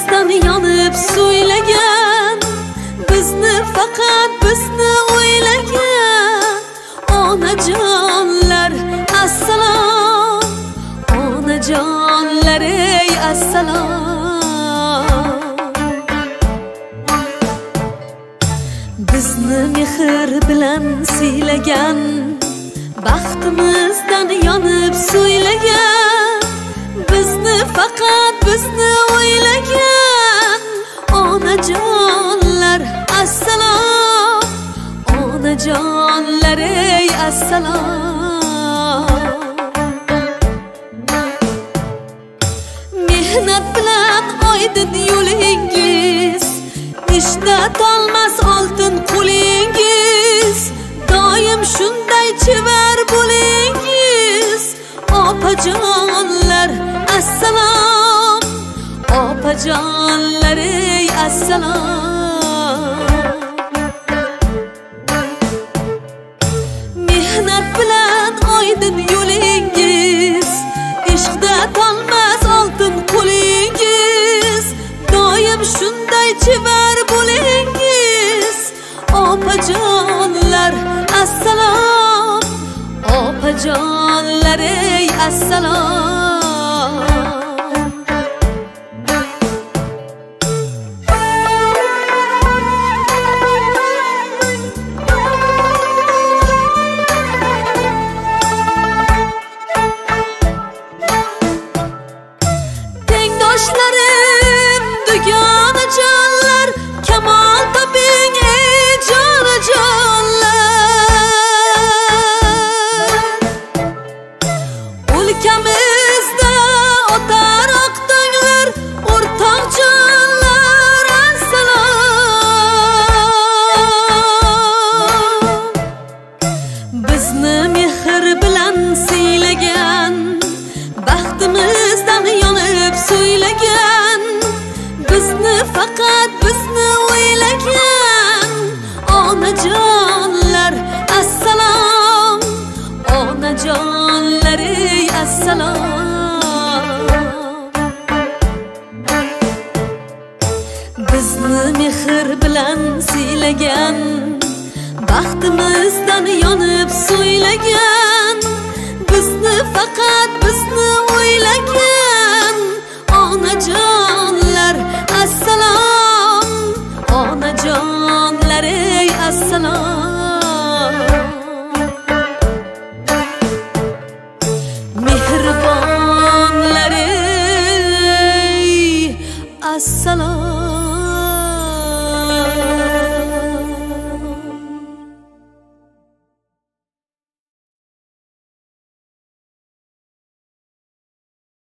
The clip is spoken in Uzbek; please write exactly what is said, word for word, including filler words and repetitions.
baxtimizdan yonib so'ylagan, bizni faqat bizni o'ylagan onajonlar assalom, onajonlar ey assalom. Bizni mehr bilan siylagan, baxtimizdan yonib so'ylagan, bizni faqat bizni o'ylagan onajonlar assalom, onajonlar ey assalom. Mehnat bilan oydin yo'lingiz, ishda tolmas oltin qo'lingiz, doim shunday chevar bo'lingiz opajonlar assalom, opajonlar ey assalom. Mehnat bilan oydin yo'lingiz, ishqda tolmas oltin qo'lingiz, doim shunday chevar bo'lingiz opajonlar assalom, opajonlar ey assalom. Tengdoshlarim dugonajonlar, kamol toping ey jonajonlar. O'lkamizda o'tar oqtonglar, o'rtoqjonlar assalom. Bizni mehr bilan siylagan, baxtimizdan yonib so'ylagan, bizni faqat bizni o'ylagan onajonlar assalom, onajonlar ey assalom. Bizni mehr bilan siylagan, baxtimizdan yonib so'ylagan, bizni faqat bizni o'ylagan